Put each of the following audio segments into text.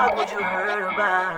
Fuck what you heard about.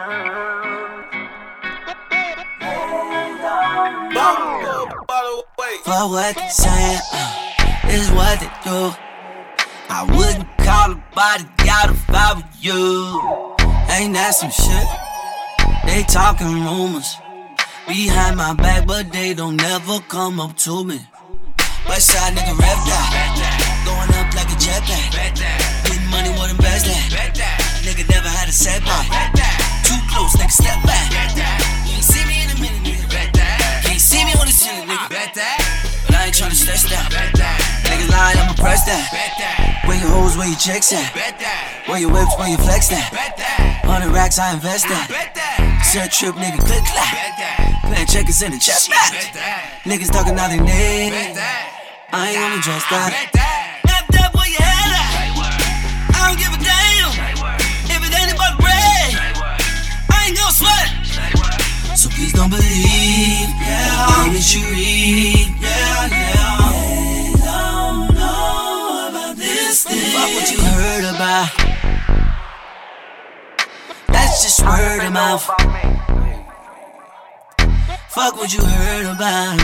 For what they saying, is what they do. I wouldn't call a bodyguard if I were you. Ain't that some shit? They talking rumors behind my back, but they don't never come up to me. Westside nigga rep that, going up like a jetpack. Getting money, what invest that. Nigga never had a setback. Too close, nigga step back. You ain't see me in a minute, nigga. Can't see me on the ceiling, nigga. But I ain't tryna stress that. Niggas lying, I'ma press that. Where your hoes, where your checks at? Where your whips, where your flex at? 100 racks, I invest that. Set trip, nigga, click clap. Playing checkers in the chess match. Niggas talking all they need. I ain't gonna dress that. Left up where your head at. I don't give a damn if it ain't about bread. I ain't gonna sweat. So please don't believe, yeah, that you read, yeah. They don't know about this thing. Fuck what you heard about. That's just word of mouth. Fuck what you heard about.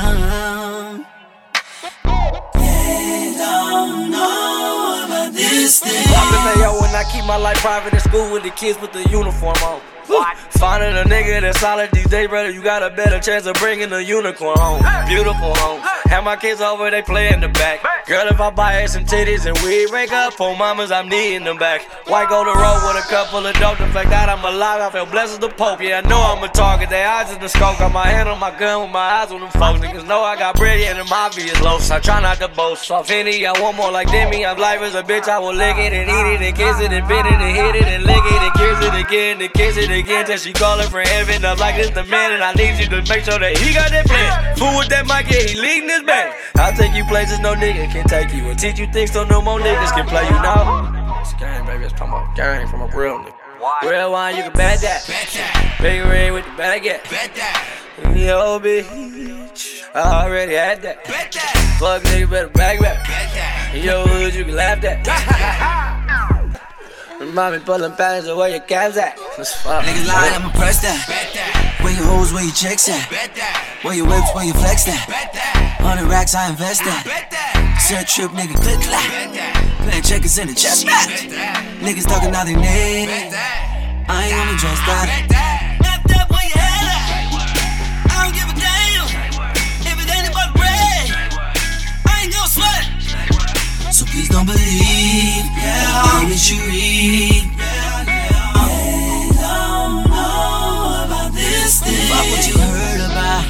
They don't know about this thing. Poppin' AO when I keep my life private in school with the kids with the uniform on. Finding a nigga that's solid these days, brother, you got a better chance of bringing a unicorn home. Beautiful home. Have my kids over, they play in the back. Girl, if I buy her some titties and we break up, for mamas, I'm needing them back. White go the road with a couple of dope. The fact that I'm alive, I feel blessed as the Pope. Yeah, I know I'm a target. They eyes in the scope. Got my hand on my gun with my eyes on them folks. Niggas know I got bread, yeah, them obvious lows. I try not to boast. Soft Henny, I want more like Demi. I'm life as a bitch, I will lick it and eat it and kiss it and bend it and hit it and lick it and kiss it again and kiss it again till she callin' for heaven up like this the man, and I need you to make sure that he got that plan. Fool with that mic, yeah, he leading this band. I'll take you places no nigga can take you and teach you things so no more niggas can play you now. It's gang, baby, it's talking about gang from a real nigga. Real wine, you can bet that. Big ring with the baguette. Yo, bitch, I already had that. Fuck nigga, better back back. In your hood, you can laugh at. Mommy pulling patterns of where your cabs at. Niggas lying, I'ma press that. Where your hoes, where your checks at? Where your whips, where your flex at? 100 racks, I invest that. Set trip, nigga, click clap. Playing checkers in the chess match. Niggas talking all they need. I ain't gonna dress that. Left up where your head at. I don't give a damn if it ain't about bread. I ain't gonna sweat. So please don't believe, yeah, that you read, yeah. They don't know about this thing. Fuck what you heard about.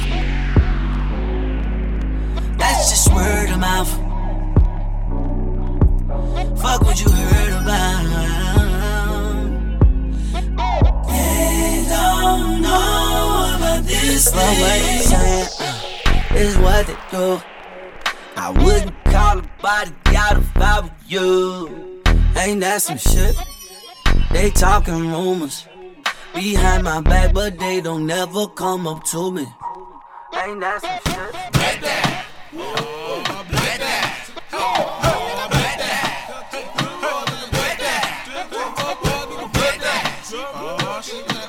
That's just word of mouth. Fuck what you heard about. They don't know about this thing. Fuck what they saying, is what they do. I wouldn't call a bodyguard if I were you. Ain't that some shit? They talking rumors behind my back, but they don't never come up to me. Ain't that some shit? Bet that. Bet that. Bet that. Bet that. Bet that.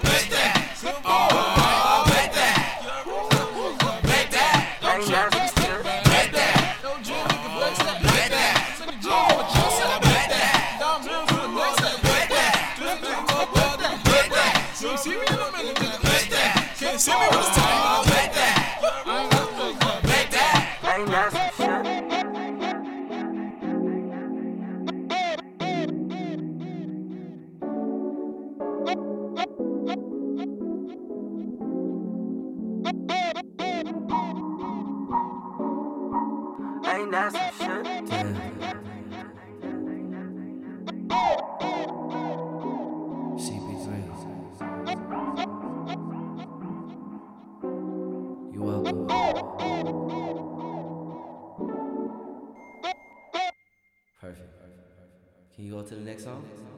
Ain't that some shit? CP3. You're welcome. Perfect. Can you go to the next song?